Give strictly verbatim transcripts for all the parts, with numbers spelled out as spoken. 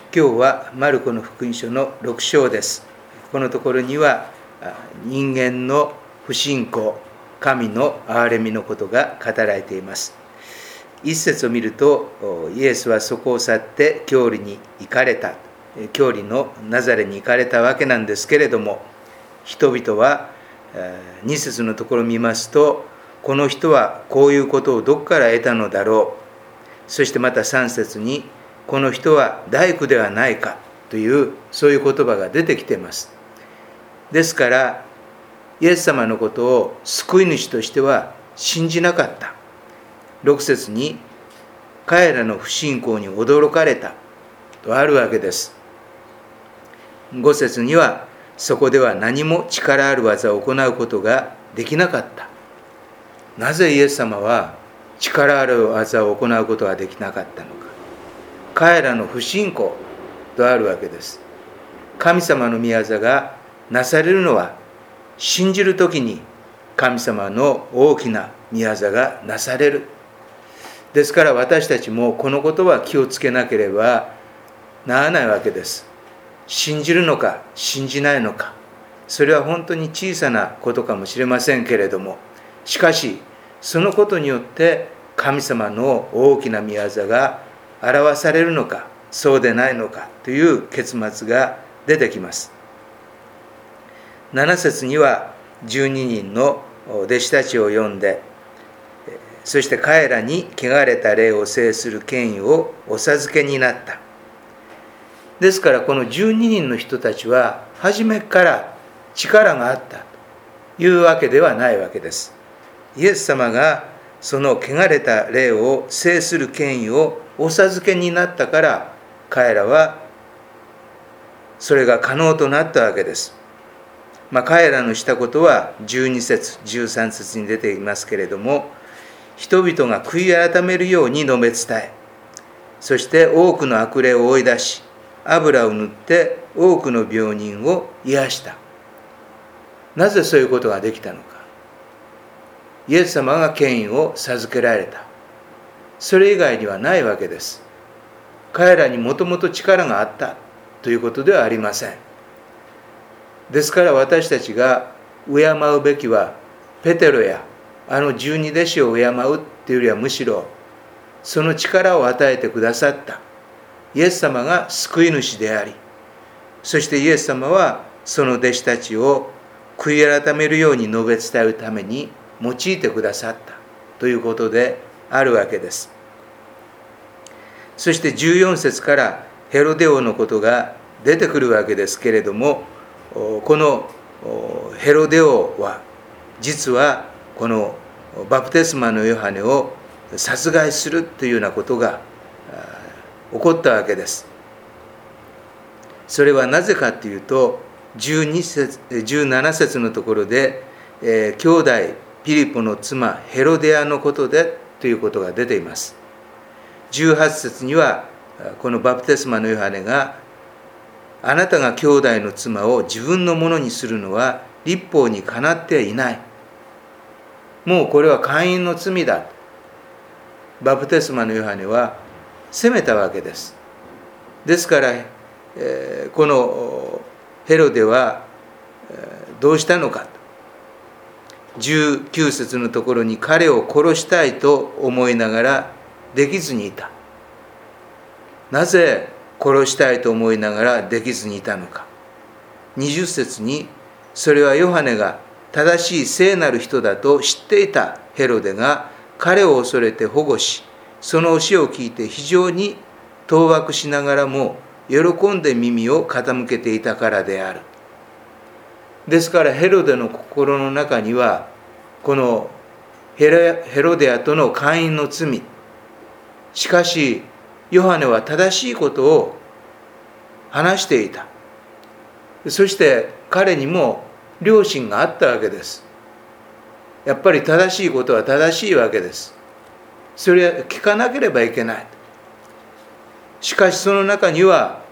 今日はマルコの福音書のろく章です。このところには人間の不信仰、神の憐れみのことが語られています。一節を見ると、イエスはそこを去って教理に行かれた、教理のナザレに行かれたわけなんですけれども、人々は二節のところを見ますと、この人はこういうことをどこから得たのだろう。そしてまた三節に、この人は大工ではないかというそういう言葉が出てきています。ですからイエス様のことを救い主としては信じなかった。ろく節に彼らの不信仰に驚かれたとあるわけです。ご節にはそこでは何も力ある技を行うことができなかった。なぜイエス様は力ある技を行うことができなかったのか。彼らの不信仰とあるわけです。神様の御業がなされるのは、信じるときに神様の大きな御業がなされる。ですから私たちもこのことは気をつけなければならないわけです。信じるのか信じないのか、それは本当に小さなことかもしれませんけれども、しかしそのことによって神様の大きな御業が表されるのかそうでないのかという結末が出てきます。なな節にはじゅうににんの弟子たちを呼んで、そして彼らに汚れた霊を制する権威をお授けになった。ですからこのじゅうににんの人たちは初めから力があったというわけではないわけです。イエス様がその汚れた霊を制する権威をお授けになったから、彼らはそれが可能となったわけです。まあ、彼らのしたことはじゅうに節じゅうさん節に出ていますけれども、人々が悔い改めるように述べ伝え、そして多くの悪霊を追い出し、油を塗って多くの病人を癒した。なぜそういうことができたのか。イエス様が権威を授けられた。それ以外にはないわけです。彼らにもともと力があったということではありません。ですから私たちが敬うべきはペテロやあの十二弟子を敬うというよりは、むしろその力を与えてくださったイエス様が救い主であり、そしてイエス様はその弟子たちを悔い改めるように述べ伝えるために用いてくださったということであるわけです。そしてじゅうよん節からヘロデ王のことが出てくるわけですけれども、このヘロデ王は実はこのバプテスマのヨハネを殺害するというようなことが起こったわけです。それはなぜかというと、じゅうに節じゅうなな節のところで、えー、兄弟ピリポの妻ヘロデアのことでということが出ています。じゅうはち節にはこのバプテスマのヨハネが、あなたが兄弟の妻を自分のものにするのは律法にかなっていない。もうこれは姦淫の罪だ。バプテスマのヨハネは責めたわけです。ですから、えー、このヘロデは、えー、どうしたのか。じゅうきゅう節のところに、彼を殺したいと思いながらできずにいた。なぜ殺したいと思いながらできずにいたのか。にじゅう節に、それはヨハネが正しい聖なる人だと知っていたヘロデが彼を恐れて保護し、その教えを聞いて非常に当惑しながらも喜んで耳を傾けていたからである。ですからヘロデの心の中には、このヘロデアとの姦淫の罪、しかしヨハネは正しいことを話していた。そして彼にも良心があったわけです。やっぱり正しいことは正しいわけです。それは聞かなければいけない。しかしその中には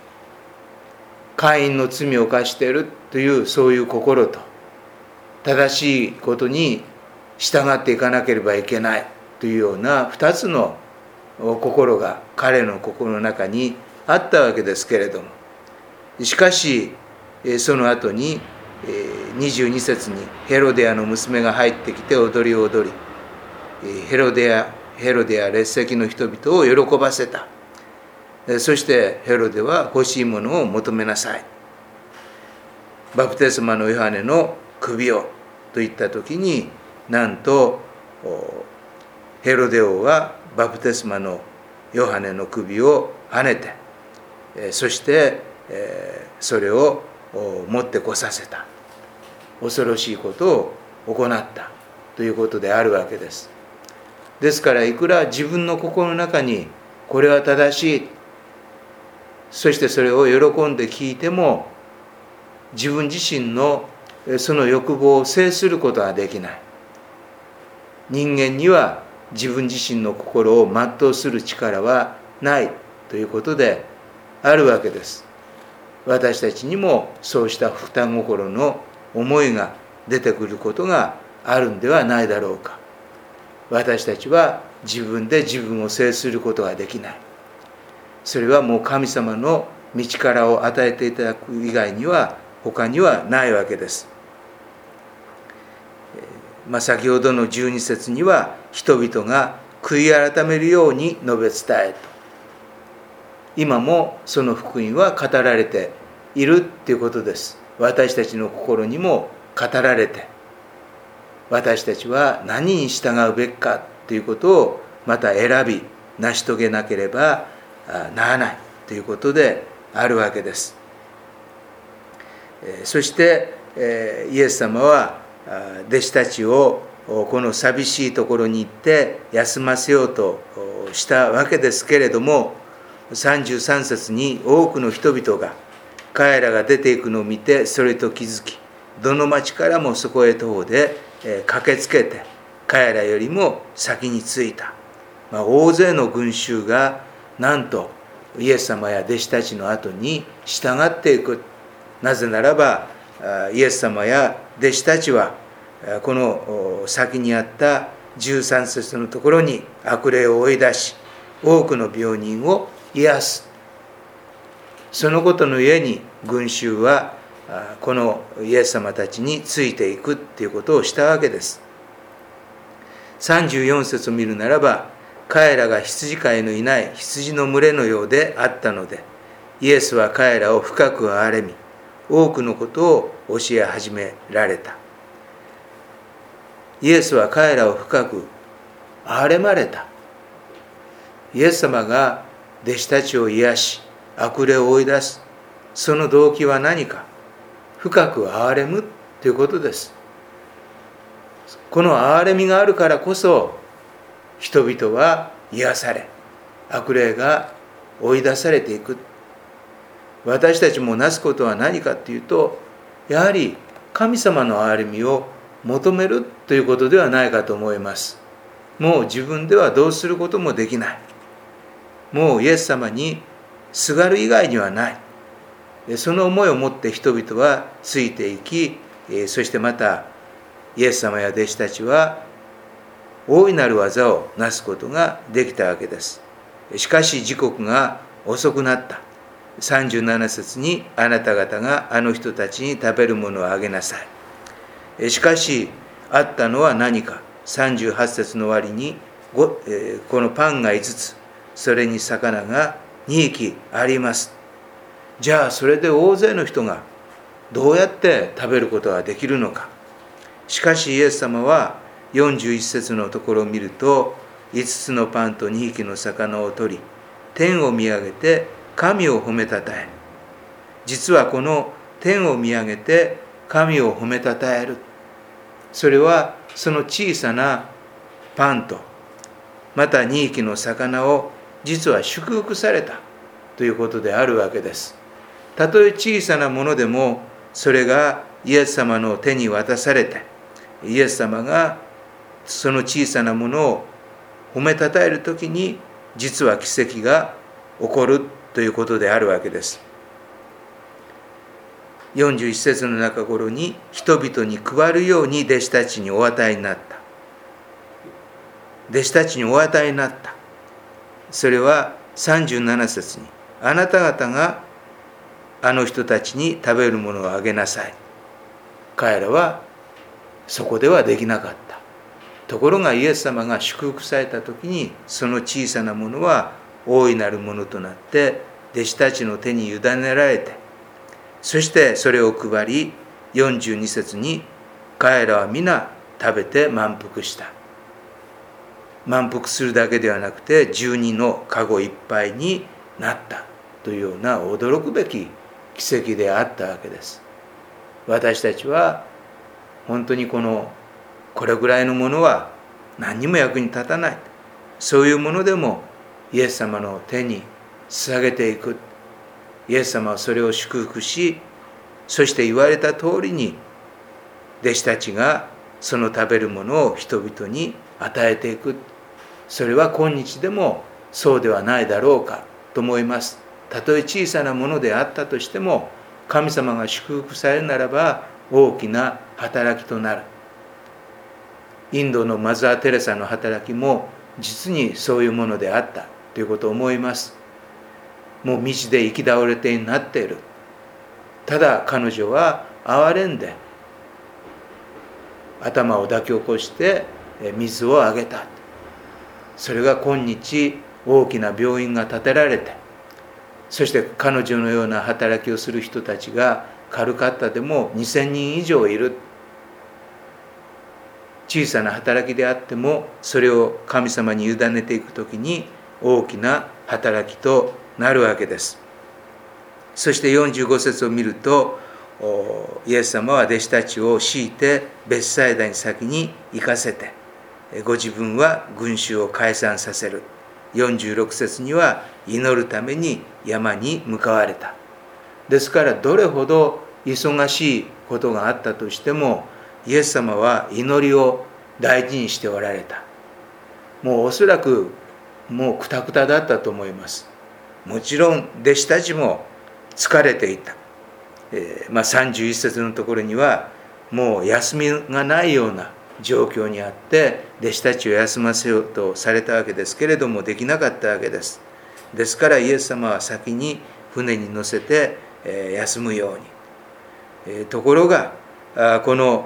姦淫の罪を犯しているというそういう心と、正しいことに従っていかなければいけないというような二つの心が彼の心の中にあったわけですけれども、しかしその後ににじゅうに節にヘロデアの娘が入ってきて踊りを踊り、ヘロデアヘロデア列席の人々を喜ばせた。そしてヘロデは欲しいものを求めなさい、バプテスマのヨハネの首をと言った時に、なんとヘロデ王はバプテスマのヨハネの首をはねて、そしてそれを持ってこさせた。恐ろしいことを行ったということであるわけです。ですからいくら自分の心の中にこれは正しい、そしてそれを喜んで聞いても、自分自身のその欲望を制することはできない。人間には自分自身の心を全うする力はないということであるわけです。私たちにもそうした双心の思いが出てくることがあるんではないだろうか。私たちは自分で自分を制することができない。それはもう神様の道からを与えていただく以外には他にはないわけです。まあ、先ほどのじゅうに節には人々が悔い改めるように述べ伝えと、今もその福音は語られているということです。私たちの心にも語られて、私たちは何に従うべきかということをまた選び成し遂げなければならないということであるわけです。そしてイエス様は弟子たちをこの寂しいところに行って休ませようとしたわけですけれども、さんじゅうさん節に多くの人々が彼らが出ていくのを見てそれと気づき、どの町からもそこへ徒歩で駆けつけて彼らよりも先に着いた。まあ、大勢の群衆がなんとイエス様や弟子たちの後に従っていく。なぜならばイエス様や弟子たちはこの先にあったじゅうさん節のところに悪霊を追い出し多くの病人を癒す。そのことのゆえに群衆はこのイエス様たちについていくということをしたわけです。さんじゅうよん節を見るならば、彼らが羊飼いのいない羊の群れのようであったので、イエスは彼らを深く憐れみ、多くのことを教え始められた。イエスは彼らを深く憐れまれた。イエス様が弟子たちを癒し、悪霊を追い出す、その動機は何か、深く憐れむということです。この憐れみがあるからこそ、人々は癒され、悪霊が追い出されていく。私たちもなすことは何かというと、やはり神様の憐れみを求めるということではないかと思います。もう自分ではどうすることもできない。もうイエス様にすがる以外にはない。その思いを持って人々はついていき、そしてまたイエス様や弟子たちは大いなる技をなすことができたわけです。しかし時刻が遅くなった。さんじゅうなな節にあなた方があの人たちに食べるものをあげなさい。しかしあったのは何か。さんじゅうはち節の終わりにこのパンがいつつ、それに魚がにひきあります。じゃあそれで大勢の人がどうやって食べることができるのか。しかしイエス様はよんじゅういち節のところを見ると、いつつのパンとにひきの魚を取り、天を見上げて神を褒めたたえ。実はこの天を見上げて神を褒めたたえる、それはその小さなパンとまたにひきの魚を実は祝福されたということであるわけです。たとえ小さなものでも、それがイエス様の手に渡されて、イエス様がその小さなものを褒めたたえるときに、実は奇跡が起こるということであるわけです。よんじゅういち節の中頃に、人々に配るように弟子たちにお与えになった。弟子たちにお与えになった。それはさんじゅうなな節に、 あなた方があの人たちに食べるものをあげなさい。彼らはそこではできなかった。ところがイエス様が祝福された時に、その小さなものは大いなるものとなって弟子たちの手に委ねられて、そしてそれを配り、よんじゅうに節に彼らは皆食べて満腹した。満腹するだけではなくてじゅうにのかごいっぱいになったというような驚くべき奇跡であったわけです。私たちは本当にこのこれぐらいのものは何にも役に立たない、そういうものでもイエス様の手に捧げていく。イエス様はそれを祝福し、そして言われた通りに弟子たちがその食べるものを人々に与えていく。それは今日でもそうではないだろうかと思います。たとえ小さなものであったとしても、神様が祝福されるならば大きな働きとなる。インドのマザー・テレサの働きも実にそういうものであったということを思います。もう道で行き倒れてになっている。ただ彼女は憐れんで頭を抱き起こして水をあげた。それが今日大きな病院が建てられて、そして彼女のような働きをする人たちがカルカッタでもにせんにん以上いる。小さな働きであってもそれを神様に委ねていくときに大きな働きとなるわけです。そしてよんじゅうご節を見ると、イエス様は弟子たちを強いてベツサイダに先に行かせて、ご自分は群衆を解散させる。よんじゅうろく節には祈るために山に向かわれた。ですからどれほど忙しいことがあったとしても、イエス様は祈りを大事にしておられた。もうおそらくもうクタクタだったと思います。もちろん弟子たちも疲れていた。えーまあ、さんじゅういち節のところにはもう休みがないような状況にあって弟子たちを休ませようとされたわけですけれども、できなかったわけです。ですからイエス様は先に船に乗せて、えー、休むように、えー、ところがこの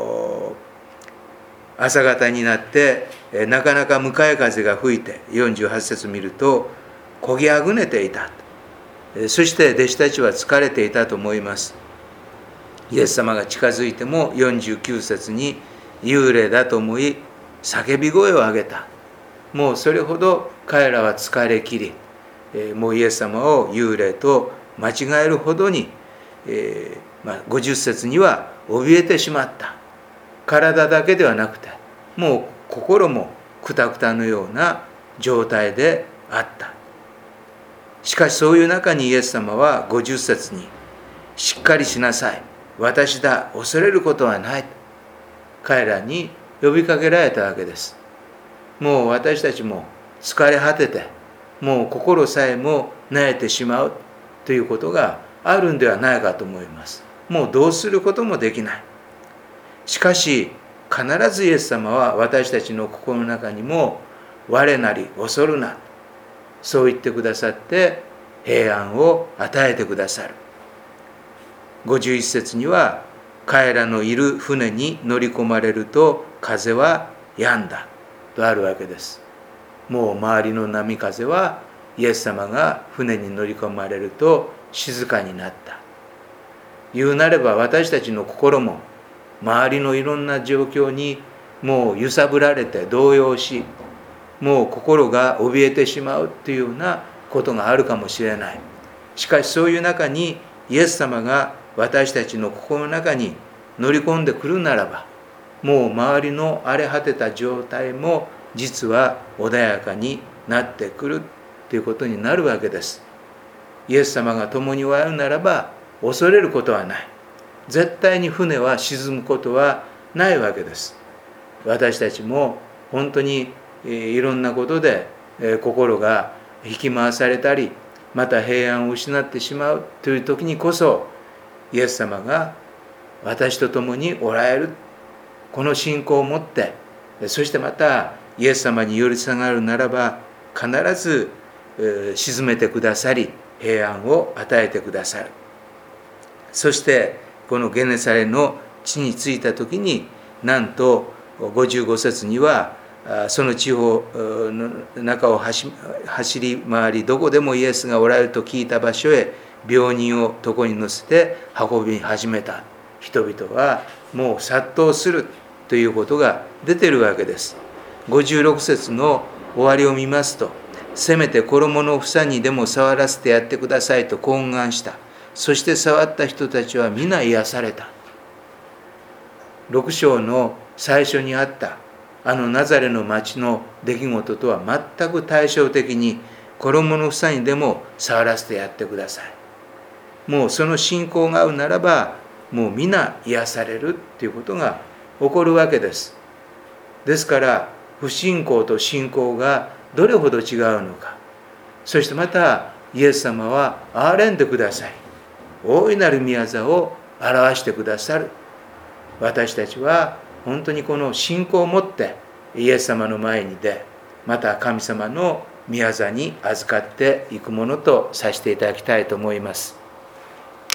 朝方になって、えー、なかなか向かい風が吹いてよんじゅうはち節見ると漕ぎあぐねていた。そして弟子たちは疲れていたと思います。イエス様が近づいてもよんじゅうきゅう節に幽霊だと思い叫び声を上げた。もうそれほど彼らは疲れきり、もうイエス様を幽霊と間違えるほどに、えーまあ、ごじゅう節には怯えてしまった。体だけではなくてもう心もくたくたのような状態であった。しかしそういう中にイエス様はごじゅう節にしっかりしなさい、私だ、恐れることはない、彼らに呼びかけられたわけです。もう私たちも疲れ果てて、もう心さえも萎えてしまうということがあるんではないかと思います。もうどうすることもできない。しかし必ずイエス様は私たちの心の中にも我なり恐るな、そう言ってくださって平安を与えてくださる。ごじゅういち節には彼らのいる船に乗り込まれると風は止んだとあるわけです。もう周りの波風はイエス様が船に乗り込まれると静かになった。言うなれば私たちの心も周りのいろんな状況にもう揺さぶられて動揺し、もう心が怯えてしまうというようなことがあるかもしれない。しかしそういう中にイエス様が私たちの心の中に乗り込んでくるならば、もう周りの荒れ果てた状態も実は穏やかになってくるということになるわけです。イエス様が共におられるならば恐れることはない。絶対に船は沈むことはないわけです。私たちも本当にいろんなことで心が引き回されたり、また平安を失ってしまうという時にこそ、イエス様が私と共におられる、この信仰を持って、そしてまたイエス様に寄り下がるならば必ず沈めてくださり、 平安を与えてくださる。そしてこのゲネサレの地に着いた時に、なんとごじゅうご節にはその地方の中を走り回り、どこでもイエスがおられると聞いた場所へ病人を床に乗せて運び始めた。人々はもう殺到するということが出ているわけです。ごじゅうろく節の終わりを見ますと、せめて衣の房にでも触らせてやってくださいと懇願した。そして触った人たちは皆癒された。ろく章の最初にあったあのナザレの町の出来事とは全く対照的に、衣の房にでも触らせてやってください。もうその信仰が合うならば、もう皆癒されるということが起こるわけです。ですから不信仰と信仰がどれほど違うのか、そしてまたイエス様は憐れんでください、大いなる御業を表してくださる。私たちは本当にこの信仰を持ってイエス様の前に出、また神様の御業に預かっていくものとさせていただきたいと思います。